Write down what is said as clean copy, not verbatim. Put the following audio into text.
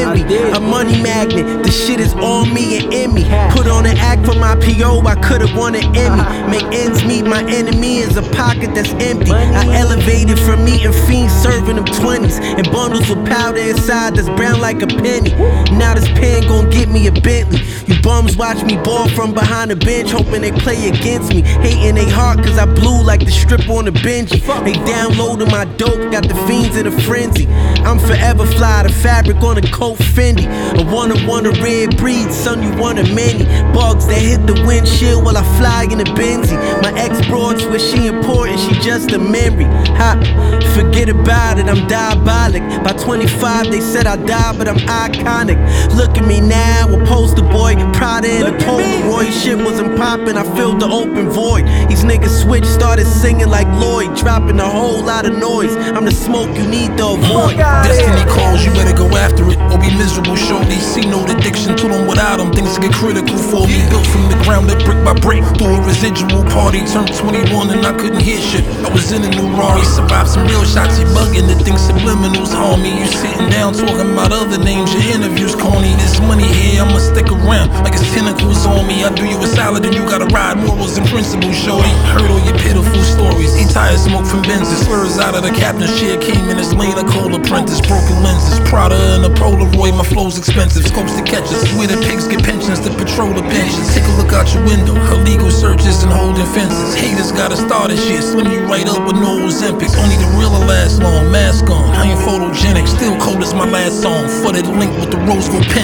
envy. A money magnet, the shit is on me and in me. Put on an act for my PO, I could've won an Emmy. Make ends meet, my enemy is a pocket that's empty. I elevated from eating fiends, serving them 20s and bundles with powder inside that's brown like a penny. Now this pen gon' get me a Bentley. You bums watch me ball from behind the bench, hoping they play against me. Hating they heart cause I blew like the strip on the Benji. They downloaded my dope, got the fiends in a frenzy. I'm forever fly, the fabric on a coat Fendi. I want a red breed, son, you want a many. Bugs that hit the windshield while I fly in a Benzie. My ex-broad swear she important, she just a memory. Ha, forget about it, I'm diabolic. By 25 they said I died, but I'm iconic. Look at me now, a poster boy, Prada and a Polaroid. Shit wasn't popping, I filled the open void. These niggas switched, started singing like Lloyd, dropping a whole lot of noise. I'm the smoke you need to avoid. Destiny calls, you better go after it or be miserable, shorty. See no addiction to them without them, things get critical for me. Built from the ground up, brick by brick, through a residual party. Turned 21 and I couldn't hear shit. I was in a new Rari, survived some real shots. You bugging the things subliminals harm me. You sitting down talking about other names, your interviews corny. There's money here, I'ma stick around like it's tentacles on me. I do you a solid and you gotta ride morals and principles, shorty. Heard all your pitiful stories, eat tire smoke from Benzes. Slurs out of the captain, shit came in his lane, a cold apprentice. Broken lenses, Prada and a Polaroid, my flow's expensive. Scopes to catch us, where the pigs get pensions to patrol the pensions. Take a look out your window, illegal searches and holding fences. Haters gotta start this shit, slim you right up with no Ozempics. Only the real will last long, mask on, I ain't photogenic. Still cold as my last song, flooded link with the rose gold pen.